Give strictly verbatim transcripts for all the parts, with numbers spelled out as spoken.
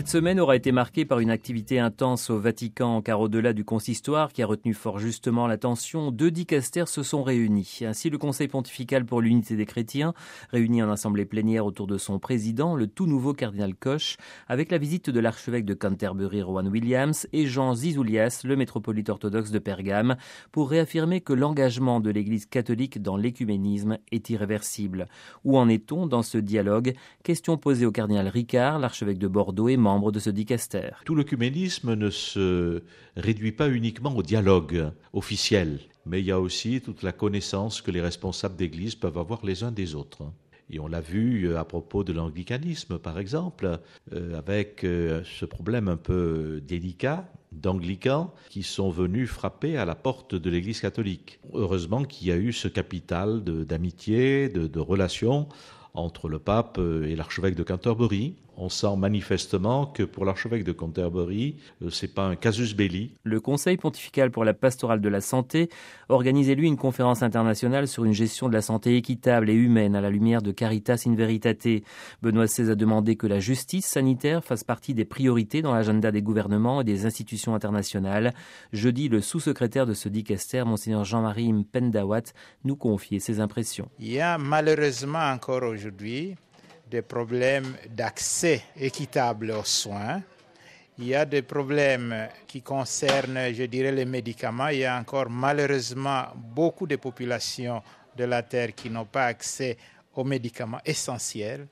semaine aura été marquée par une activité intense au Vatican, car au-delà du consistoire qui a retenu fort justement l'attention, deux dicastères se sont réunis. Ainsi, le Conseil pontifical pour l'unité des chrétiens, réuni en assemblée plénière autour de son président, le tout nouveau cardinal Koch, avec la visite de l'archevêque de Canterbury, Rowan Williams, et Jean Zizoulias, le métropolite orthodoxe de Pergame, pour réaffirmer que l'engagement de l'Église catholique dans l'écuménisme est irréversible. Où en est-on dans ce dialogue? Question posée au cardinal Ricard, l'archevêque de Bordeaux et membre de ce dicaster. Tout l'œcuménisme ne se réduit pas uniquement au dialogue officiel, mais il y a aussi toute la connaissance que les responsables d'Église peuvent avoir les uns des autres. Et on l'a vu à propos de l'anglicanisme, par exemple, euh, avec euh, ce problème un peu délicat d'anglicans qui sont venus frapper à la porte de l'Église catholique. Heureusement qu'il y a eu ce capital de, d'amitié, de, de relations entre le pape et l'archevêque de Canterbury. On sent manifestement que pour l'archevêque de Canterbury, c'est pas un casus belli. Le Conseil pontifical pour la pastorale de la santé organisait lui une conférence internationale sur une gestion de la santé équitable et humaine à la lumière de Caritas in Veritate. Benoît seize a demandé que la justice sanitaire fasse partie des priorités dans l'agenda des gouvernements et des institutions internationales. Jeudi, le sous-secrétaire de ce dicaster, Monseigneur Jean-Marie Mpendawat, nous confiait ses impressions. Il y a malheureusement encore aujourd'hui des problèmes d'accès équitable aux soins. Il y a des problèmes qui concernent, je dirais, les médicaments. Il y a encore malheureusement beaucoup de populations de la Terre qui n'ont pas accès aux médicaments essentiels.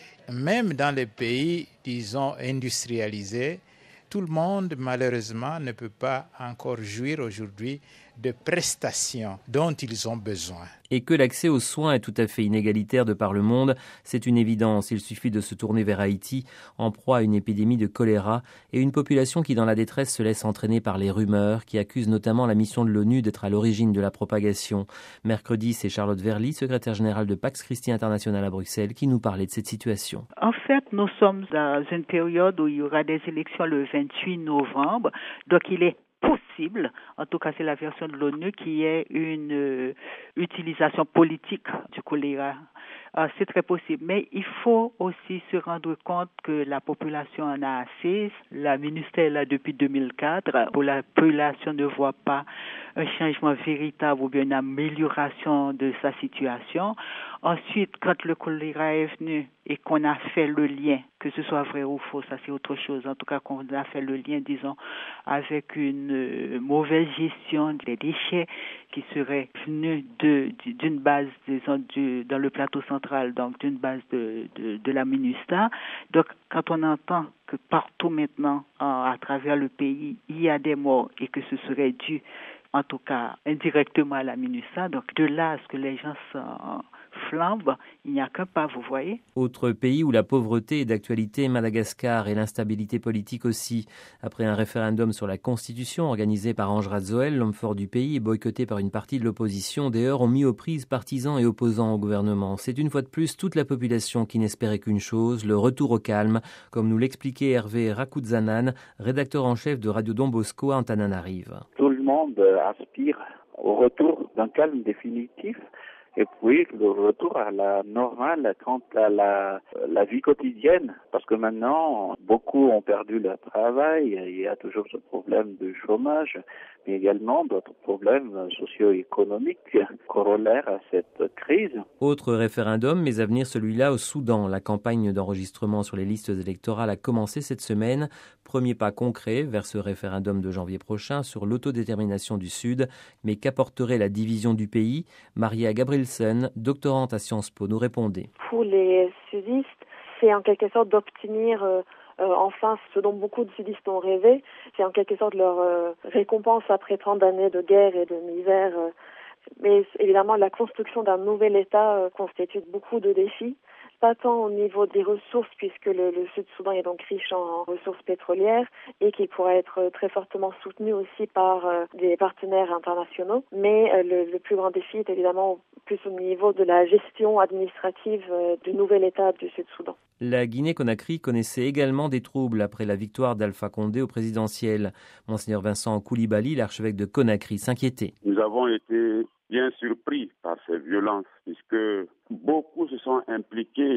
Même dans les pays, disons, industrialisés, tout le monde, malheureusement, ne peut pas encore jouir aujourd'hui de prestations dont ils ont besoin. Et que l'accès aux soins est tout à fait inégalitaire de par le monde, c'est une évidence. Il suffit de se tourner vers Haïti, en proie à une épidémie de choléra, et une population qui, dans la détresse, se laisse entraîner par les rumeurs, qui accusent notamment la mission de l'ONU d'être à l'origine de la propagation. Mercredi, c'est Charlotte Verly, secrétaire générale de Pax Christi International à Bruxelles, qui nous parlait de cette situation. En fait, nous sommes dans une période où il y aura des élections le vingt-huit novembre, donc il est possible, en tout cas c'est la version de l'ONU, qui est une euh, utilisation politique du choléra. Euh, c'est très possible, mais il faut aussi se rendre compte que la population en a assez. La ministère est là depuis deux mille quatre. La population ne voit pas un changement véritable ou bien une amélioration de sa situation. Ensuite, quand le choléra est venu et qu'on a fait le lien, que ce soit vrai ou faux, ça c'est autre chose. En tout cas, qu'on a fait le lien, disons, avec une euh, mauvaise gestion des déchets qui serait venue de, d'une base, disons, du, dans le plateau central, donc d'une base de, de, de la MINUSTAH. Donc, quand on entend que partout maintenant, à travers le pays, il y a des morts et que ce serait dû, en tout cas, indirectement à la MINUSTAH, donc de là à ce que les gens sont flambe, il n'y a qu'un pas, vous voyez. Autre pays où la pauvreté est d'actualité, Madagascar, et l'instabilité politique aussi. Après un référendum sur la Constitution organisé par Ange Radzoel, l'homme fort du pays, et boycotté par une partie de l'opposition, des heurts ont mis aux prises partisans et opposants au gouvernement. C'est une fois de plus toute la population qui n'espérait qu'une chose, le retour au calme, comme nous l'expliquait Hervé Rakouzanan, rédacteur en chef de Radio Don Bosco à Antananarive. Tout le monde aspire au retour d'un calme définitif. Et puis le retour à la normale quant à la, la vie quotidienne, parce que maintenant, beaucoup ont perdu leur travail, il y a toujours ce problème de chômage, mais également d'autres problèmes socio-économiques corollaires à cette crise. Autre référendum, mais à venir celui-là au Soudan. La campagne d'enregistrement sur les listes électorales a commencé cette semaine. Premier pas concret vers ce référendum de janvier prochain sur l'autodétermination du Sud. Mais qu'apporterait la division du pays? Maria Gabrielsen, doctorante à Sciences Po, nous répondait. Pour les sudistes, c'est en quelque sorte d'obtenir euh, euh, enfin ce dont beaucoup de sudistes ont rêvé. C'est en quelque sorte leur euh, récompense après trente années de guerre et de misère. Euh, mais évidemment, la construction d'un nouvel État euh, constitue beaucoup de défis. Pas tant au niveau des ressources, puisque le, le Sud-Soudan est donc riche en ressources pétrolières et qui pourrait être très fortement soutenu aussi par euh, des partenaires internationaux. Mais euh, le, le plus grand défi est évidemment plus au niveau de la gestion administrative euh, du nouvel État du Sud-Soudan. La Guinée-Conakry connaissait également des troubles après la victoire d'Alpha Condé au présidentiel. Monseigneur Vincent Koulibaly, l'archevêque de Conakry, s'inquiétait. Nous avons été bien surpris par ces violences, puisque beaucoup se sont impliqués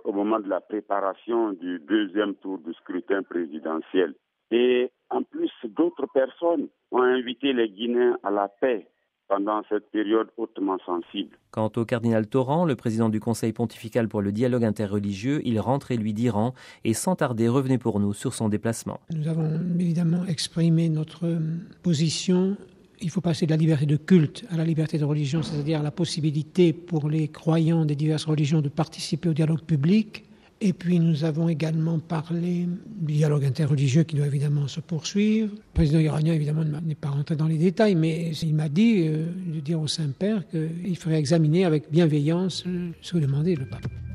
au moment de la préparation du deuxième tour du scrutin présidentiel. Et en plus, d'autres personnes ont invité les Guinéens à la paix pendant cette période hautement sensible. Quant au cardinal Torrent, le président du Conseil pontifical pour le dialogue interreligieux, il rentrait lui d'Iran et sans tarder revenait pour nous sur son déplacement. Nous avons évidemment exprimé notre position. Il faut passer de la liberté de culte à la liberté de religion, c'est-à-dire la possibilité pour les croyants des diverses religions de participer au dialogue public. Et puis nous avons également parlé du dialogue interreligieux qui doit évidemment se poursuivre. Le président iranien évidemment n'est pas rentré dans les détails, mais il m'a dit euh, de dire au Saint-Père qu'il ferait examiner avec bienveillance ce que demandait le pape.